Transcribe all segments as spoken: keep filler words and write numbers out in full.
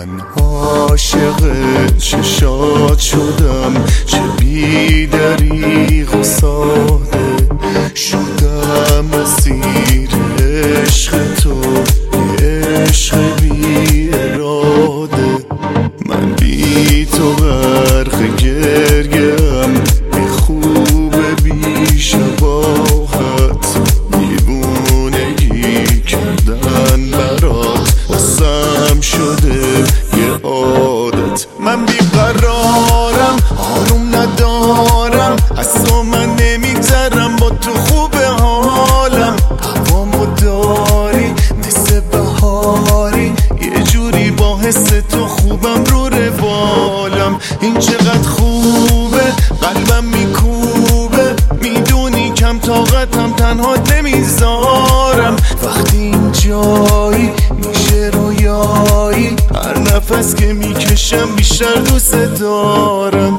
من عاشق چشات شدم، چه بی دریغ و ساده شدم اسیر عشق تو، عشق بی اراده. من بی تو غرق گریم، بی خوب بی شباهت، دیوونگی کردن برات بسم شده یه عادت. من بیقرارم، آروم ندارم، از تو من نمیگذرم، با تو خوبه حالم. هوامو داری مثل بهاری، یه جوری با حس تو خوبم رو روالم. این چقدر خوبه، قلبم میکوبه، میدونی کم طاقتم، تنها نمیذارم. وقتی این جایی میشه رویایی، هر نفس که میکشم بیشتر دوست دارم.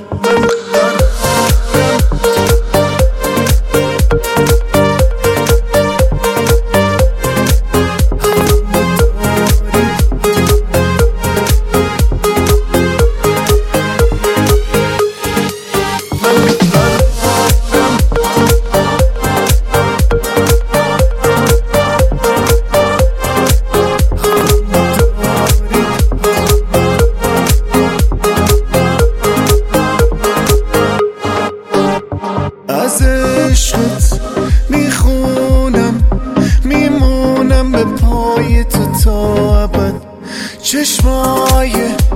از عشقت میخونم، میمونم به پای تو تا ابد. چشمای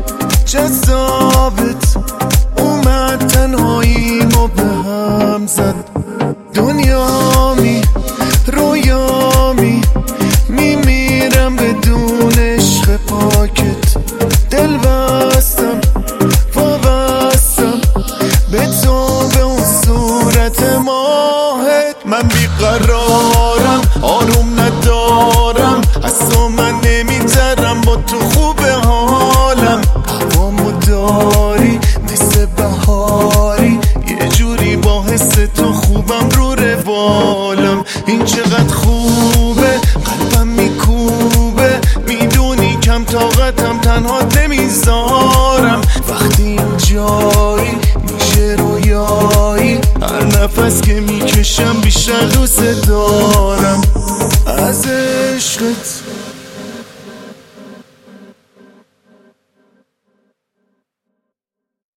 جذابت اومد تنهاییمو به هم زد. دنیامی رویامی، میمیرم بدون عشق پاکت. دل بستم وابستم به تو، به اون صورت ماهت. من بیقرارم، آروم ندارم، از تو من نمیگذرم، با تو خوبه حالم. هوامو داری مثل بهاری، یه جوری با حس تو خوبم رو روالم. این چقدر خوبه، قلبم میکوبه، میدونی کم طاقتم، تنها نمیذارم. وقتی این جایی میشه رویایی، هر نفس که میکشم بیشتر دوست دارم. از عشقت